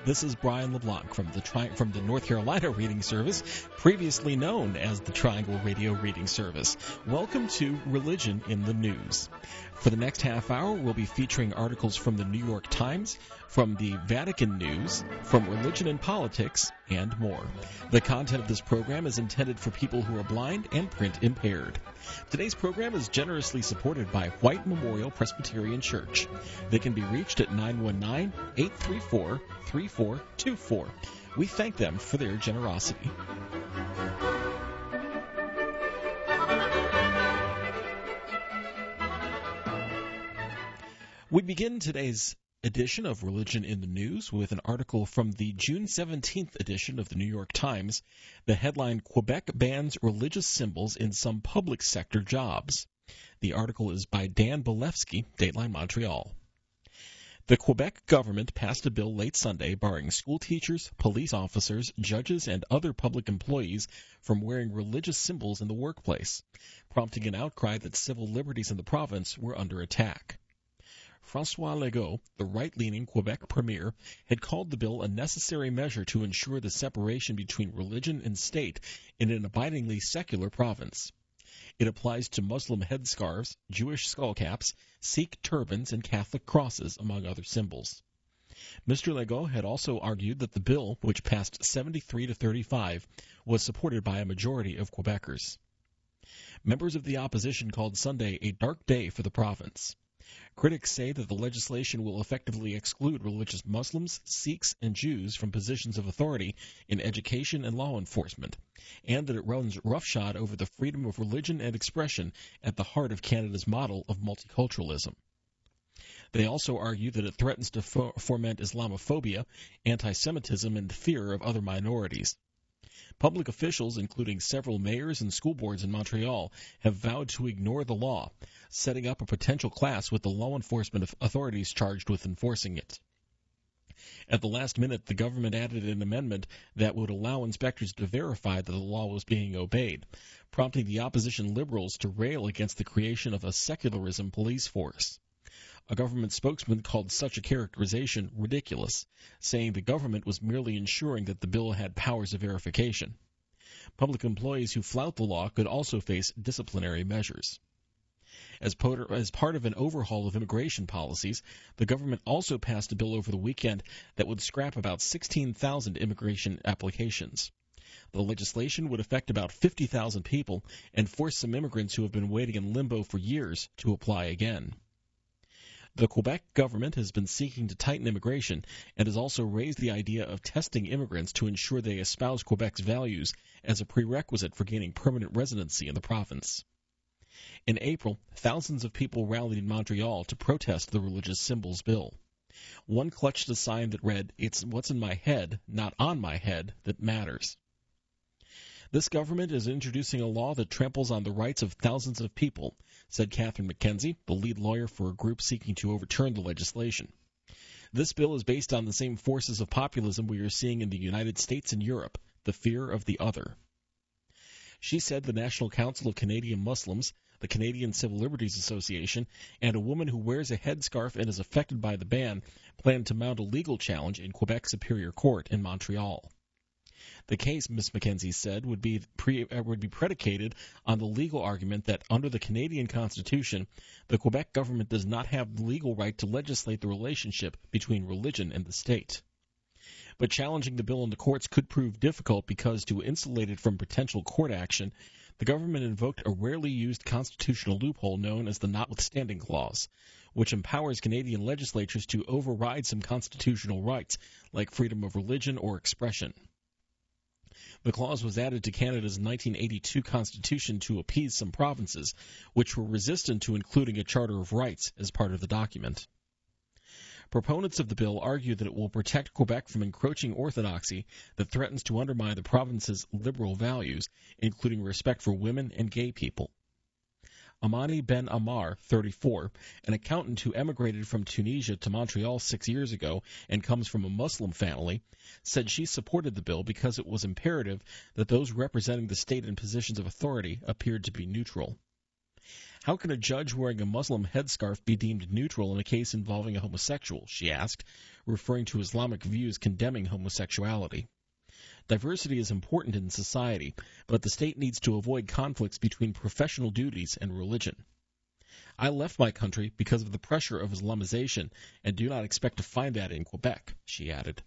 This is Brian LeBlanc from the North Carolina Reading Service, previously known as the Triangle Radio Reading Service. Welcome to Religion in the News. For the next half hour, we'll be featuring articles from the New York Times, from the Vatican News, from Religion and Politics, and more. The content of this program is intended for people who are blind and print impaired. Today's program is generously supported by White Memorial Presbyterian Church. They can be reached at 919-834-3424. We thank them for their generosity. We begin today's edition of Religion in the News with an article from the June 17th edition of the New York Times. The headline, Quebec bans religious symbols in some public sector jobs. The article is by Dan Bilevsky, Dateline Montreal. The Quebec government passed a bill late Sunday barring school teachers, police officers, judges, and other public employees from wearing religious symbols in the workplace, prompting an outcry that civil liberties in the province were under attack. François Legault, the right-leaning Quebec premier, had called the bill a necessary measure to ensure the separation between religion and state in an abidingly secular province. It applies to Muslim headscarves, Jewish skullcaps, Sikh turbans, and Catholic crosses, among other symbols. Mr. Legault had also argued that the bill, which passed 73 to 35, was supported by a majority of Quebecers. Members of the opposition called Sunday a dark day for the province. Critics say that the legislation will effectively exclude religious Muslims, Sikhs, and Jews from positions of authority in education and law enforcement, and that it runs roughshod over the freedom of religion and expression at the heart of Canada's model of multiculturalism. They also argue that it threatens to foment Islamophobia, anti-Semitism, and fear of other minorities. Public officials, including several mayors and school boards in Montreal, have vowed to ignore the law, setting up a potential clash with the law enforcement authorities charged with enforcing it. At the last minute, the government added an amendment that would allow inspectors to verify that the law was being obeyed, prompting the opposition Liberals to rail against the creation of a secularism police force. A government spokesman called such a characterization ridiculous, saying the government was merely ensuring that the bill had powers of verification. Public employees who flout the law could also face disciplinary measures. As part of an overhaul of immigration policies, the government also passed a bill over the weekend that would scrap about 16,000 immigration applications. The legislation would affect about 50,000 people and force some immigrants who have been waiting in limbo for years to apply again. The Quebec government has been seeking to tighten immigration and has also raised the idea of testing immigrants to ensure they espouse Quebec's values as a prerequisite for gaining permanent residency in the province. In April, thousands of people rallied in Montreal to protest the religious symbols bill. One clutched a sign that read, "It's what's in my head, not on my head, that matters." This government is introducing a law that tramples on the rights of thousands of people, said Catherine McKenzie, the lead lawyer for a group seeking to overturn the legislation. This bill is based on the same forces of populism we are seeing in the United States and Europe, the fear of the other. She said the National Council of Canadian Muslims, the Canadian Civil Liberties Association, and a woman who wears a headscarf and is affected by the ban plan to mount a legal challenge in Quebec Superior Court in Montreal. The case, Ms. McKenzie said, would be predicated on the legal argument that under the Canadian Constitution, the Quebec government does not have the legal right to legislate the relationship between religion and the state. But challenging the bill in the courts could prove difficult because, to insulate it from potential court action, the government invoked a rarely used constitutional loophole known as the Notwithstanding Clause, which empowers Canadian legislatures to override some constitutional rights, like freedom of religion or expression. The clause was added to Canada's 1982 Constitution to appease some provinces, which were resistant to including a Charter of Rights as part of the document. Proponents of the bill argue that it will protect Quebec from encroaching orthodoxy that threatens to undermine the province's liberal values, including respect for women and gay people. Amani Ben Amar, 34, an accountant who emigrated from Tunisia to Montreal 6 years ago and comes from a Muslim family, said she supported the bill because it was imperative that those representing the state in positions of authority appeared to be neutral. How can a judge wearing a Muslim headscarf be deemed neutral in a case involving a homosexual, she asked, referring to Islamic views condemning homosexuality. Diversity is important in society, but the state needs to avoid conflicts between professional duties and religion. I left my country because of the pressure of Islamization and do not expect to find that in Quebec, she added.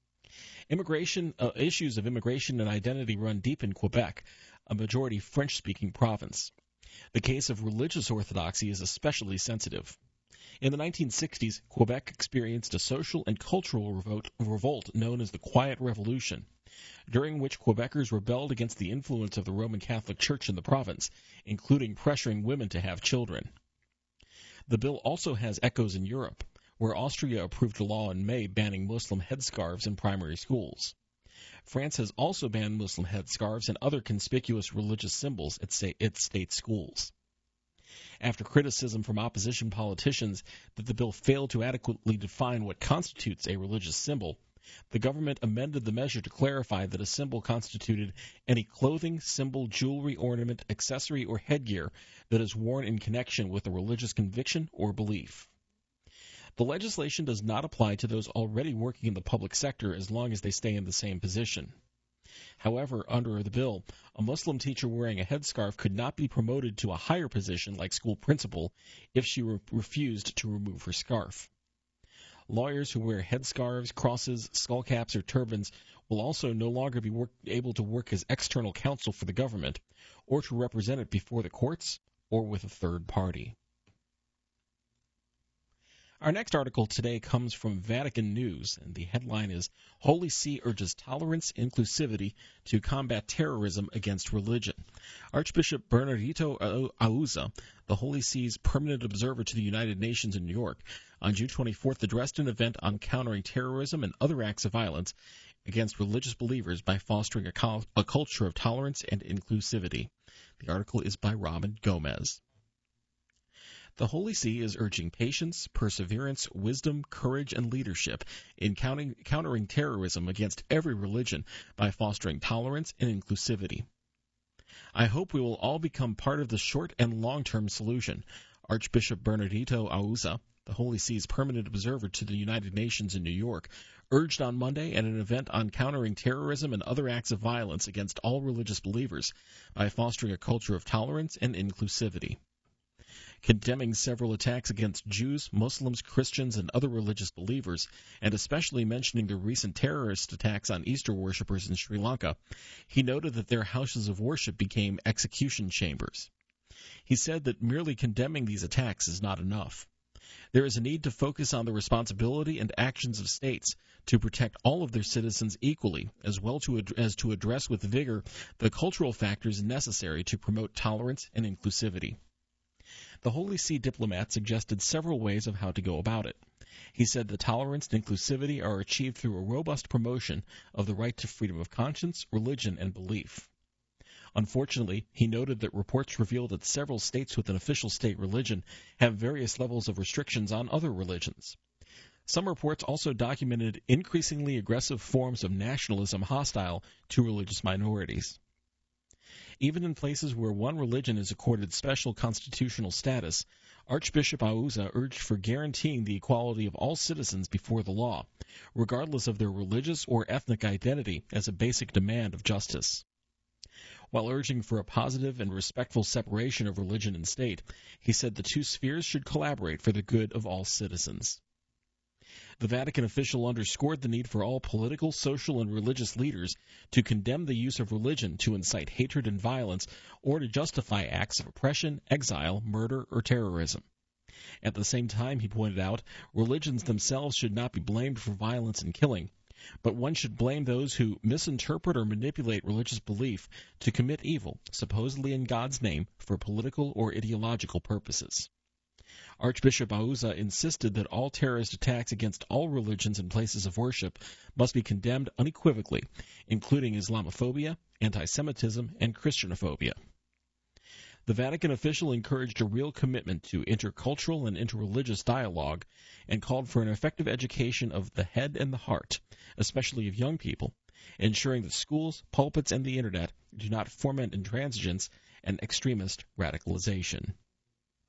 Issues of immigration and identity run deep in Quebec, a majority French-speaking province. The case of religious orthodoxy is especially sensitive. In the 1960s, Quebec experienced a social and cultural revolt known as the Quiet Revolution, during which Quebecers rebelled against the influence of the Roman Catholic Church in the province, including pressuring women to have children. The bill also has echoes in Europe, where Austria approved a law in May banning Muslim headscarves in primary schools. France has also banned Muslim headscarves and other conspicuous religious symbols at its state schools. After criticism from opposition politicians that the bill failed to adequately define what constitutes a religious symbol, the government amended the measure to clarify that a symbol constituted any clothing, symbol, jewelry, ornament, accessory, or headgear that is worn in connection with a religious conviction or belief. The legislation does not apply to those already working in the public sector as long as they stay in the same position. However, under the bill, a Muslim teacher wearing a headscarf could not be promoted to a higher position like school principal if she refused to remove her scarf. Lawyers who wear headscarves, crosses, skullcaps, or turbans will also no longer be able to work as external counsel for the government or to represent it before the courts or with a third party. Our next article today comes from Vatican News, and the headline is Holy See Urges Tolerance, Inclusivity to Combat Terrorism Against Religion. Archbishop Bernardito Auza, the Holy See's permanent observer to the United Nations in New York, on June 24th addressed an event on countering terrorism and other acts of violence against religious believers by fostering a culture of tolerance and inclusivity. The article is by Robin Gomez. The Holy See is urging patience, perseverance, wisdom, courage, and leadership in countering terrorism against every religion by fostering tolerance and inclusivity. I hope we will all become part of the short and long-term solution, Archbishop Bernardito Auza, the Holy See's permanent observer to the United Nations in New York, urged on Monday at an event on countering terrorism and other acts of violence against all religious believers by fostering a culture of tolerance and inclusivity. Condemning several attacks against Jews, Muslims, Christians, and other religious believers, and especially mentioning the recent terrorist attacks on Easter worshippers in Sri Lanka, he noted that their houses of worship became execution chambers. He said that merely condemning these attacks is not enough. There is a need to focus on the responsibility and actions of states to protect all of their citizens equally, as well as to address with vigor the cultural factors necessary to promote tolerance and inclusivity. The Holy See diplomat suggested several ways of how to go about it. He said that tolerance and inclusivity are achieved through a robust promotion of the right to freedom of conscience, religion, and belief. Unfortunately, he noted that reports reveal that several states with an official state religion have various levels of restrictions on other religions. Some reports also documented increasingly aggressive forms of nationalism hostile to religious minorities. Even in places where one religion is accorded special constitutional status, Archbishop Auza urged for guaranteeing the equality of all citizens before the law, regardless of their religious or ethnic identity, as a basic demand of justice. While urging for a positive and respectful separation of religion and state, he said the two spheres should collaborate for the good of all citizens. The Vatican official underscored the need for all political, social, and religious leaders to condemn the use of religion to incite hatred and violence or to justify acts of oppression, exile, murder, or terrorism. At the same time, he pointed out, religions themselves should not be blamed for violence and killing, but one should blame those who misinterpret or manipulate religious belief to commit evil, supposedly in God's name, for political or ideological purposes. Archbishop Auza insisted that all terrorist attacks against all religions and places of worship must be condemned unequivocally, including Islamophobia, anti-Semitism, and Christianophobia. The Vatican official encouraged a real commitment to intercultural and interreligious dialogue and called for an effective education of the head and the heart, especially of young people, ensuring that schools, pulpits, and the Internet do not foment intransigence and extremist radicalization.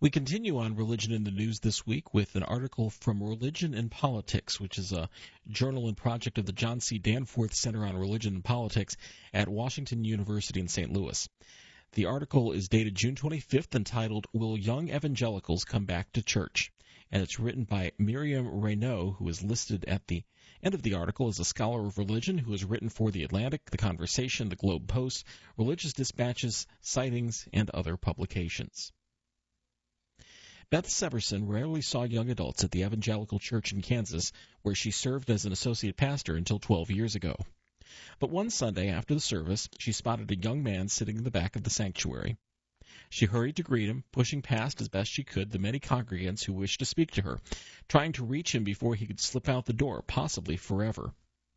We continue on Religion in the News this week with an article from Religion and Politics, which is a journal and project of the John C. Danforth Center on Religion and Politics at Washington University in St. Louis. The article is dated June 25th, entitled, Will Young Evangelicals Come Back to Church? And it's written by Miriam Reynaud, who is listed at the end of the article as a scholar of religion who has written for The Atlantic, The Conversation, The Globe Post, Religious Dispatches, Sightings, and other publications. Beth Severson rarely saw young adults at the Evangelical Church in Kansas, where she served as an associate pastor until 12 years ago. But one Sunday after the service, she spotted a young man sitting in the back of the sanctuary. She hurried to greet him, pushing past as best she could the many congregants who wished to speak to her, trying to reach him before he could slip out the door, possibly forever.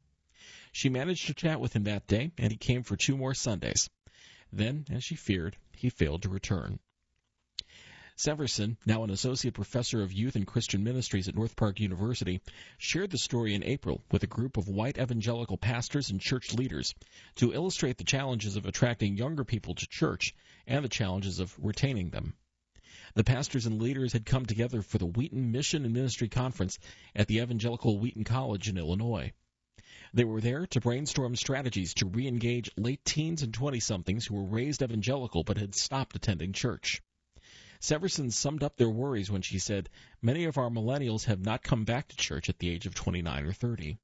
She managed to chat with him that day, and he came for 2 more Sundays. Then, as she feared, he failed to return. Severson, now an associate professor of youth and Christian ministries at North Park University, shared the story in April with a group of white evangelical pastors and church leaders to illustrate the challenges of attracting younger people to church and the challenges of retaining them. The pastors and leaders had come together for the Wheaton Mission and Ministry Conference at the Evangelical Wheaton College in Illinois. They were there to brainstorm strategies to re-engage late teens and 20-somethings who were raised evangelical but had stopped attending church. Severson summed up their worries when she said, Many of our millennials have not come back to church at the age of 29 or 30.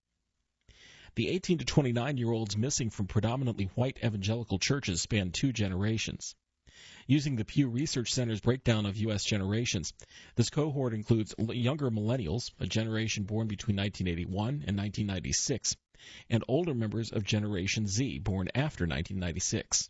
The 18 to 29-year-olds missing from predominantly white evangelical churches span 2 generations. Using the Pew Research Center's breakdown of U.S. generations, this cohort includes younger millennials, a generation born between 1981 and 1996, and older members of Generation Z, born after 1996.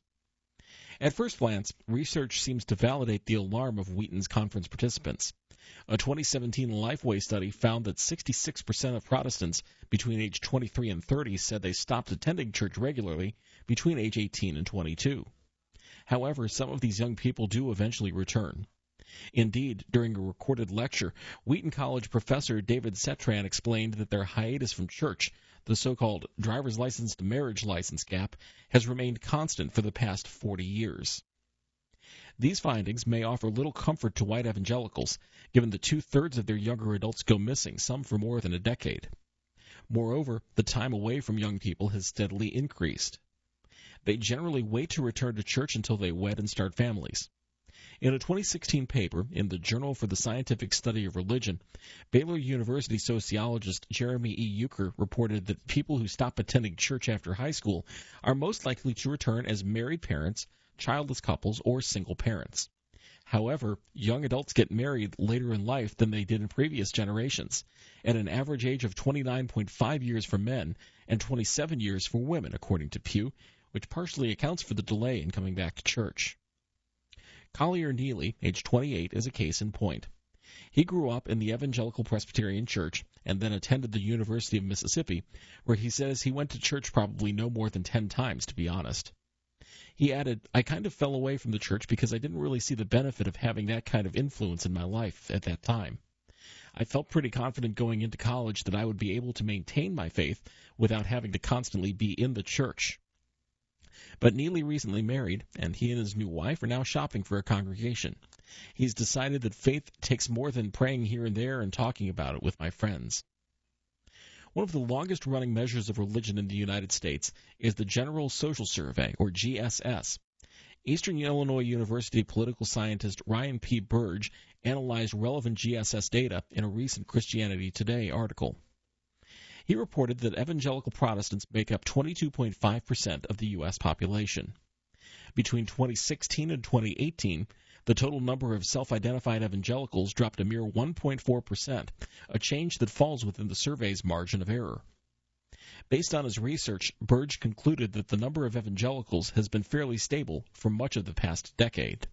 At first glance, research seems to validate the alarm of Wheaton's conference participants. A 2017 Lifeway study found that 66% of Protestants between age 23 and 30 said they stopped attending church regularly between age 18 and 22. However, some of these young people do eventually return. Indeed, during a recorded lecture, Wheaton College professor David Setran explained that their hiatus from church, the so-called driver's license to marriage license gap, has remained constant for the past 40 years. These findings may offer little comfort to white evangelicals, given that 2/3 of their younger adults go missing, some for more than a decade. Moreover, the time away from young people has steadily increased. They generally wait to return to church until they wed and start families. In a 2016 paper in the Journal for the Scientific Study of Religion, Baylor University sociologist Jeremy E. Euchre reported that people who stop attending church after high school are most likely to return as married parents, childless couples, or single parents. However, young adults get married later in life than they did in previous generations, at an average age of 29.5 years for men and 27 years for women, according to Pew, which partially accounts for the delay in coming back to church. Collier Neely, age 28, is a case in point. He grew up in the Evangelical Presbyterian Church and then attended the University of Mississippi, where he says he went to church probably no more than 10 times, to be honest. He added, I kind of fell away from the church because I didn't really see the benefit of having that kind of influence in my life at that time. I felt pretty confident going into college that I would be able to maintain my faith without having to constantly be in the church. But Neely recently married, and he and his new wife are now shopping for a congregation. He's decided that faith takes more than praying here and there and talking about it with my friends. One of the longest-running measures of religion in the United States is the General Social Survey, or GSS. Eastern Illinois University political scientist Ryan P. Burge analyzed relevant GSS data in a recent Christianity Today article. He reported that evangelical Protestants make up 22.5% of the U.S. population. Between 2016 and 2018, the total number of self-identified evangelicals dropped a mere 1.4%, a change that falls within the survey's margin of error. Based on his research, Burge concluded that the number of evangelicals has been fairly stable for much of the past decade.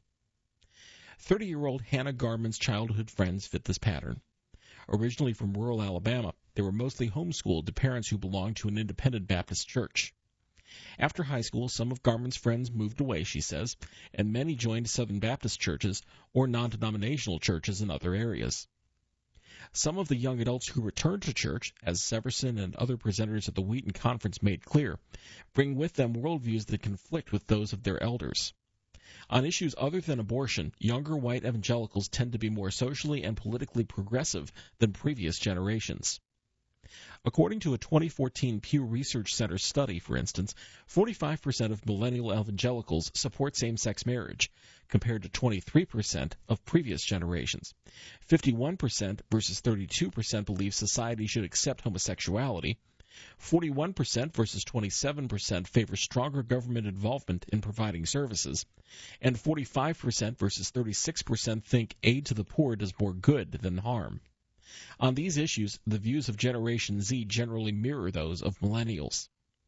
30-year-old Hannah Garman's childhood friends fit this pattern. Originally from rural Alabama, they were mostly homeschooled to parents who belonged to an independent Baptist church. After high school, some of Garman's friends moved away, she says, and many joined Southern Baptist churches or non-denominational churches in other areas. Some of the young adults who returned to church, as Severson and other presenters at the Wheaton Conference made clear, bring with them worldviews that conflict with those of their elders. On issues other than abortion, younger white evangelicals tend to be more socially and politically progressive than previous generations. According to a 2014 Pew Research Center study, for instance, 45% of millennial evangelicals support same-sex marriage, compared to 23% of previous generations. 51% versus 32% believe society should accept homosexuality. 41% versus 27% favor stronger government involvement in providing services, and 45% versus 36% think aid to the poor does more good than harm. On these issues, the views of Generation Z generally mirror those of millennials.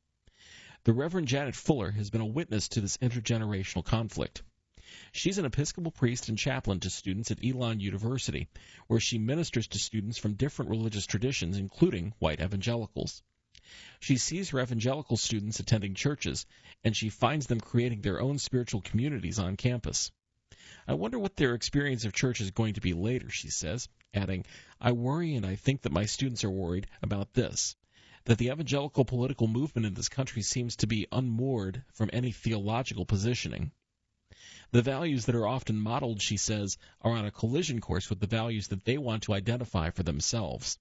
The Reverend Janet Fuller has been a witness to this intergenerational conflict. She's an Episcopal priest and chaplain to students at Elon University, where she ministers to students from different religious traditions, including white evangelicals. She sees her evangelical students attending churches, and she finds them creating their own spiritual communities on campus. I wonder what their experience of church is going to be later, she says, adding, I worry and I think that my students are worried about this, that the evangelical political movement in this country seems to be unmoored from any theological positioning. The values that are often modeled, she says, are on a collision course with the values that they want to identify for themselves.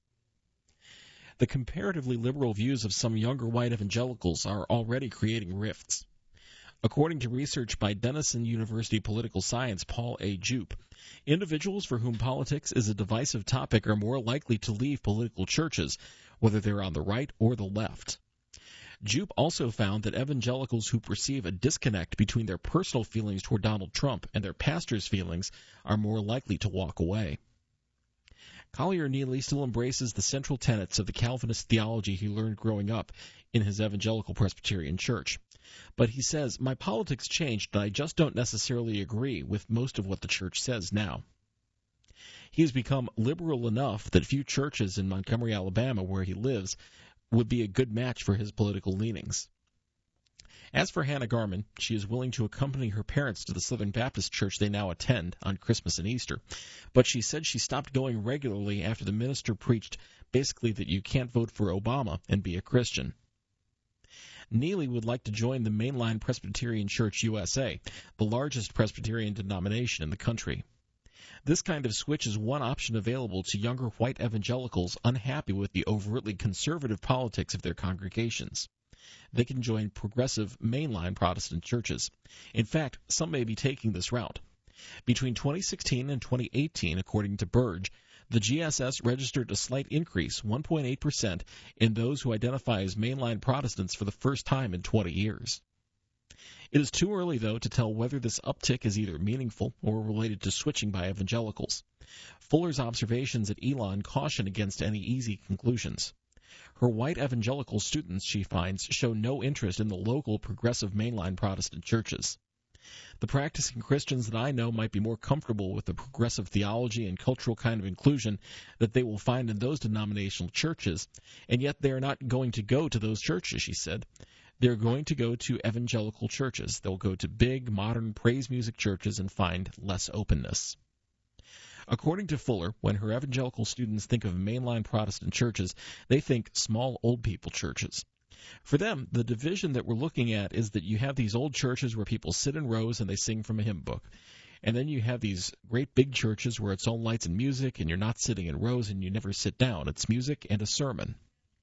The comparatively liberal views of some younger white evangelicals are already creating rifts. According to research by Denison University political science Paul A. Jupe, individuals for whom politics is a divisive topic are more likely to leave political churches, whether they're on the right or the left. Jupe also found that evangelicals who perceive a disconnect between their personal feelings toward Donald Trump and their pastor's feelings are more likely to walk away. Collier Neely still embraces the central tenets of the Calvinist theology he learned growing up in his evangelical Presbyterian church. But he says, my politics changed, and I just don't necessarily agree with most of what the church says now. He has become liberal enough that few churches in Montgomery, Alabama, where he lives, would be a good match for his political leanings. As for Hannah Garman, she is willing to accompany her parents to the Southern Baptist church they now attend on Christmas and Easter, but she said she stopped going regularly after the minister preached basically that you can't vote for Obama and be a Christian. Neely would like to join the Mainline Presbyterian Church USA, the largest Presbyterian denomination in the country. This kind of switch is one option available to younger white evangelicals unhappy with the overtly conservative politics of their congregations. They can join progressive mainline Protestant churches. In fact, some may be taking this route. Between 2016 and 2018, according to Burge, the GSS registered a slight increase, 1.8%, in those who identify as mainline Protestants for the first time in 20 years. It is too early, though, to tell whether this uptick is either meaningful or related to switching by evangelicals. Fuller's observations at Elon caution against any easy conclusions. Her white evangelical students, she finds, show no interest in the local progressive mainline Protestant churches. The practicing Christians that I know might be more comfortable with the progressive theology and cultural kind of inclusion that they will find in those denominational churches, and yet they are not going to go to those churches, she said. They're going to go to evangelical churches. They'll go to big, modern praise music churches and find less openness. According to Fuller, when her evangelical students think of mainline Protestant churches, they think small old people churches. For them, the division that we're looking at is that you have these old churches where people sit in rows and they sing from a hymn book. And then you have these great big churches where it's all lights and music and you're not sitting in rows and you never sit down. It's music and a sermon.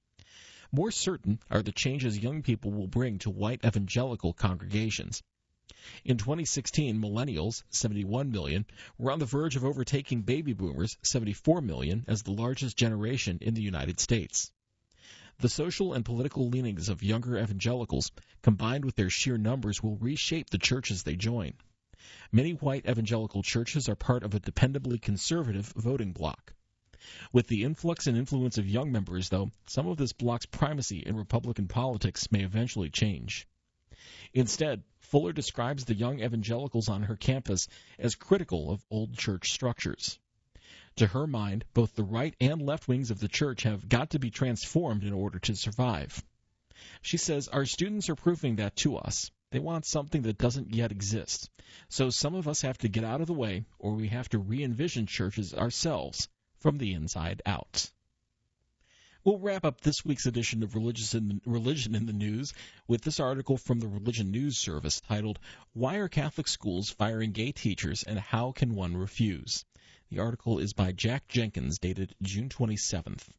More certain are the changes young people will bring to white evangelical congregations. In 2016, millennials, 71 million, were on the verge of overtaking baby boomers, 74 million, as the largest generation in the United States. The social and political leanings of younger evangelicals, combined with their sheer numbers, will reshape the churches they join. Many white evangelical churches are part of a dependably conservative voting bloc. With the influx and influence of young members, though, some of this bloc's primacy in Republican politics may eventually change. Instead, Fuller describes the young evangelicals on her campus as critical of old church structures. To her mind, both the right and left wings of the church have got to be transformed in order to survive. She says, our students are proving that to us. They want something that doesn't yet exist. So some of us have to get out of the way, or we have to re-envision churches ourselves from the inside out. We'll wrap up this week's edition of Religion in the News with this article from the Religion News Service titled, "Why Are Catholic Schools Firing Gay Teachers and How Can One Refuse?" The article is by Jack Jenkins, dated June 27th.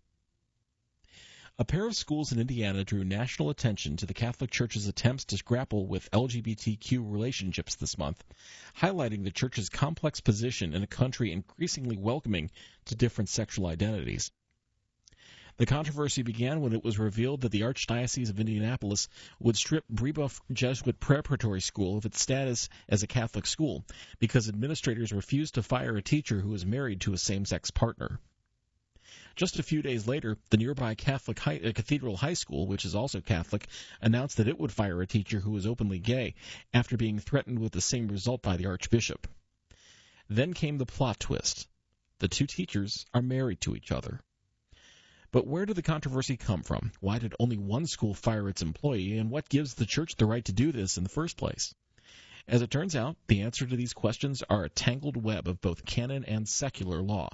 A pair of schools in Indiana drew national attention to the Catholic Church's attempts to grapple with LGBTQ relationships this month, highlighting the Church's complex position in a country increasingly welcoming to different sexual identities. The controversy began when it was revealed that the Archdiocese of Indianapolis would strip Brebeuf Jesuit Preparatory School of its status as a Catholic school because administrators refused to fire a teacher who was married to a same-sex partner. Just a few days later, the nearby Cathedral High School, which is also Catholic, announced that it would fire a teacher who was openly gay after being threatened with the same result by the Archbishop. Then came the plot twist. The two teachers are married to each other. But where did the controversy come from? Why did only one school fire its employee, and what gives the Church the right to do this in the first place? As it turns out, the answer to these questions are a tangled web of both canon and secular law.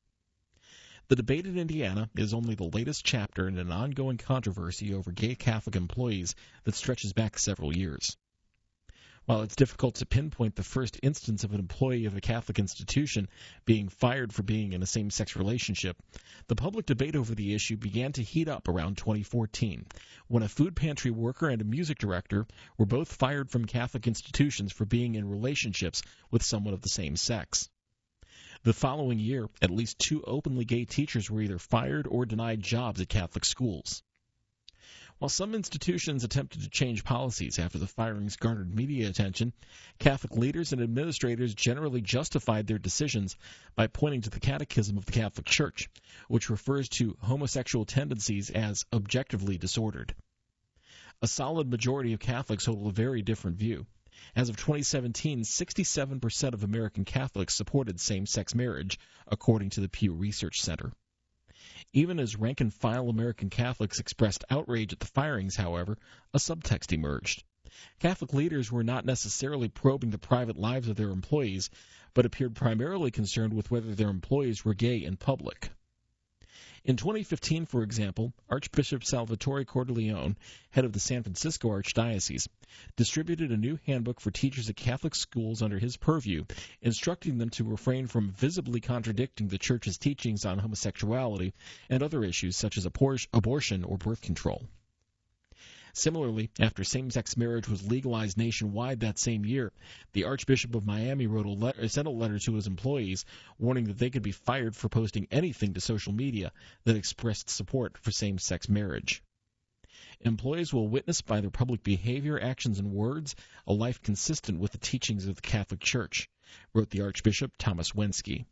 The debate in Indiana is only the latest chapter in an ongoing controversy over gay Catholic employees that stretches back several years. While it's difficult to pinpoint the first instance of an employee of a Catholic institution being fired for being in a same-sex relationship, the public debate over the issue began to heat up around 2014, when a food pantry worker and a music director were both fired from Catholic institutions for being in relationships with someone of the same sex. The following year, at least 2 openly gay teachers were either fired or denied jobs at Catholic schools. While some institutions attempted to change policies after the firings garnered media attention, Catholic leaders and administrators generally justified their decisions by pointing to the Catechism of the Catholic Church, which refers to homosexual tendencies as objectively disordered. A solid majority of Catholics hold a very different view. As of 2017, 67% of American Catholics supported same-sex marriage, according to the Pew Research Center. Even as rank-and-file American Catholics expressed outrage at the firings, however, a subtext emerged. Catholic leaders were not necessarily probing the private lives of their employees, but appeared primarily concerned with whether their employees were gay in public. In 2015, for example, Archbishop Salvatore Cordileone, head of the San Francisco Archdiocese, distributed a new handbook for teachers at Catholic schools under his purview, instructing them to refrain from visibly contradicting the Church's teachings on homosexuality and other issues such as abortion or birth control. Similarly, after same-sex marriage was legalized nationwide that same year, the Archbishop of Miami sent a letter to his employees warning that they could be fired for posting anything to social media that expressed support for same-sex marriage. Employees will witness by their public behavior, actions, and words a life consistent with the teachings of the Catholic Church, wrote the Archbishop Thomas Wensky.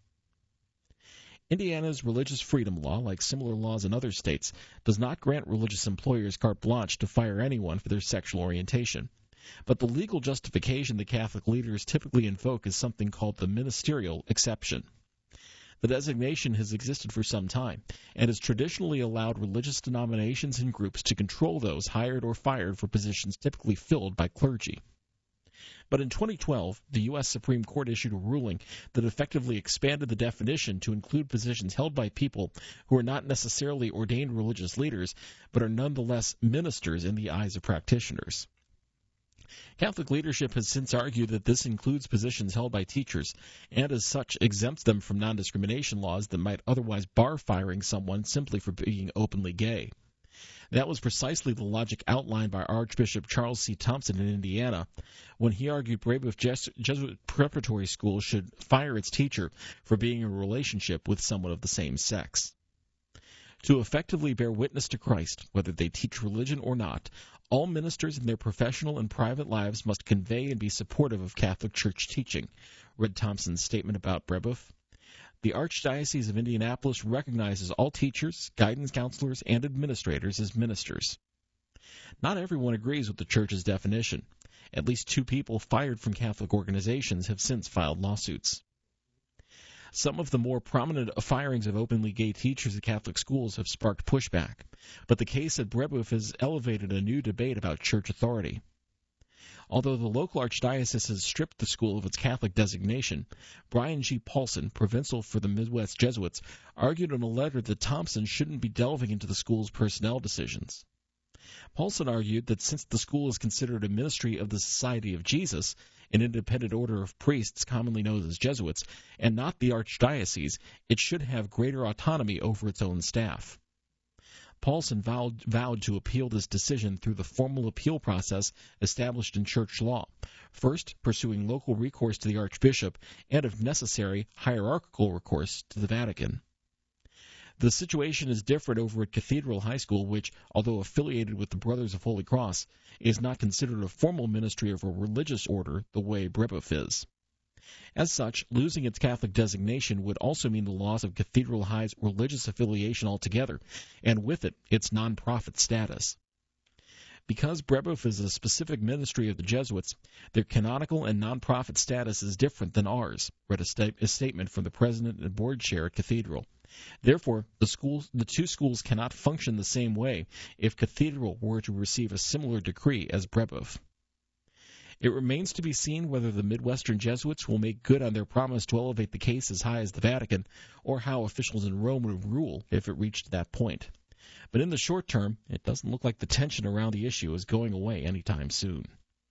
Indiana's religious freedom law, like similar laws in other states, does not grant religious employers carte blanche to fire anyone for their sexual orientation. But the legal justification the Catholic leaders typically invoke is something called the ministerial exception. The designation has existed for some time and has traditionally allowed religious denominations and groups to control those hired or fired for positions typically filled by clergy. But in 2012, the U.S. Supreme Court issued a ruling that effectively expanded the definition to include positions held by people who are not necessarily ordained religious leaders, but are nonetheless ministers in the eyes of practitioners. Catholic leadership has since argued that this includes positions held by teachers, and as such exempts them from non-discrimination laws that might otherwise bar firing someone simply for being openly gay. That was precisely the logic outlined by Archbishop Charles C. Thompson in Indiana when he argued Brebeuf Jesuit Preparatory School should fire its teacher for being in a relationship with someone of the same sex. To effectively bear witness to Christ, whether they teach religion or not, all ministers in their professional and private lives must convey and be supportive of Catholic Church teaching, read Thompson's statement about Brebeuf. The Archdiocese of Indianapolis recognizes all teachers, guidance counselors, and administrators as ministers. Not everyone agrees with the Church's definition. At least 2 people fired from Catholic organizations have since filed lawsuits. Some of the more prominent firings of openly gay teachers at Catholic schools have sparked pushback, but the case at Brebeuf has elevated a new debate about church authority. Although the local archdiocese has stripped the school of its Catholic designation, Brian G. Paulson, provincial for the Midwest Jesuits, argued in a letter that Thompson shouldn't be delving into the school's personnel decisions. Paulson argued that since the school is considered a ministry of the Society of Jesus, an independent order of priests commonly known as Jesuits, and not the archdiocese, it should have greater autonomy over its own staff. Paulson vowed to appeal this decision through the formal appeal process established in church law, first pursuing local recourse to the archbishop and, if necessary, hierarchical recourse to the Vatican. The situation is different over at Cathedral High School, which, although affiliated with the Brothers of Holy Cross, is not considered a formal ministry of a religious order the way Brebeuf is. As such, losing its Catholic designation would also mean the loss of Cathedral High's religious affiliation altogether, and with it, its non-profit status. Because Brebeuf is a specific ministry of the Jesuits, their canonical and non-profit status is different than ours, read a statement from the president and board chair at Cathedral. Therefore, the two schools cannot function the same way if Cathedral were to receive a similar decree as Brebeuf. It remains to be seen whether the Midwestern Jesuits will make good on their promise to elevate the case as high as the Vatican, or how officials in Rome would rule if it reached that point. But in the short term, it doesn't look like the tension around the issue is going away anytime soon.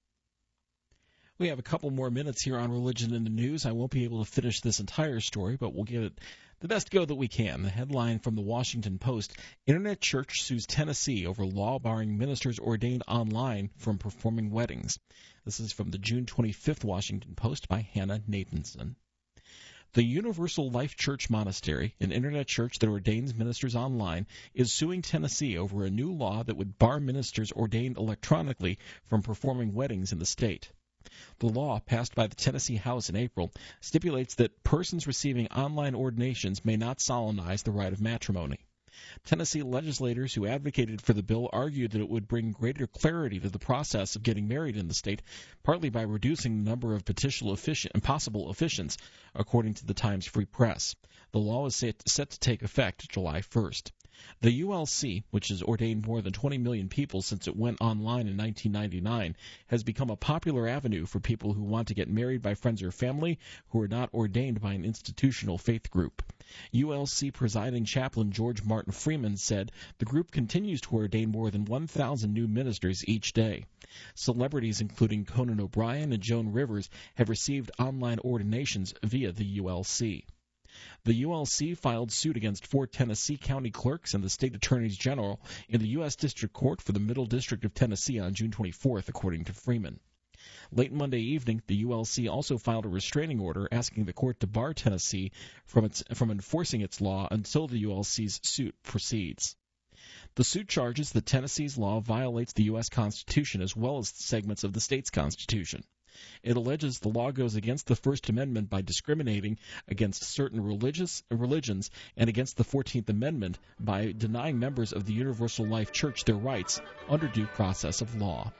We have a couple more minutes here on Religion in the News. I won't be able to finish this entire story, but we'll give it the best go that we can. The headline from the Washington Post: Internet Church sues Tennessee over law barring ministers ordained online from performing weddings. This is from the June 25th Washington Post by Hannah Nathanson. The Universal Life Church Monastery, an Internet church that ordains ministers online, is suing Tennessee over a new law that would bar ministers ordained electronically from performing weddings in the state. The law, passed by the Tennessee House in April, stipulates that persons receiving online ordinations may not solemnize the rite of matrimony. Tennessee legislators who advocated for the bill argued that it would bring greater clarity to the process of getting married in the state, partly by reducing the number of possible officiants, according to the Times Free Press. The law is set to take effect July 1st. The ULC, which has ordained more than 20 million people since it went online in 1999, has become a popular avenue for people who want to get married by friends or family who are not ordained by an institutional faith group. ULC presiding chaplain George Martin Freeman said the group continues to ordain more than 1,000 new ministers each day. Celebrities including Conan O'Brien and Joan Rivers have received online ordinations via the ULC. The ULC filed suit against 4 Tennessee county clerks and the state attorneys general in the U.S. District Court for the Middle District of Tennessee on June 24th, according to Freeman. Late Monday evening, the ULC also filed a restraining order asking the court to bar Tennessee from enforcing its law until the ULC's suit proceeds. The suit charges that Tennessee's law violates the U.S. Constitution as well as segments of the state's Constitution. It alleges the law goes against the First Amendment by discriminating against certain religions and against the 14th Amendment by denying members of the Universal Life Church their rights under due process of law.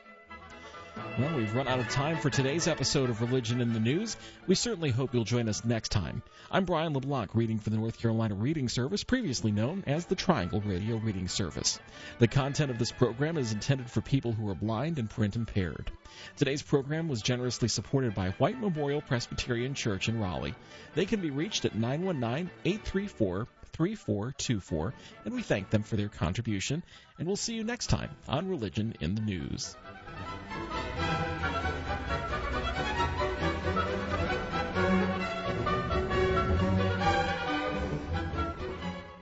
Well, we've run out of time for today's episode of Religion in the News. We certainly hope you'll join us next time. I'm Brian LeBlanc, reading for the North Carolina Reading Service, previously known as the Triangle Radio Reading Service. The content of this program is intended for people who are blind and print impaired. Today's program was generously supported by White Memorial Presbyterian Church in Raleigh. They can be reached at 919-834-3424, and we thank them for their contribution. And we'll see you next time on Religion in the News.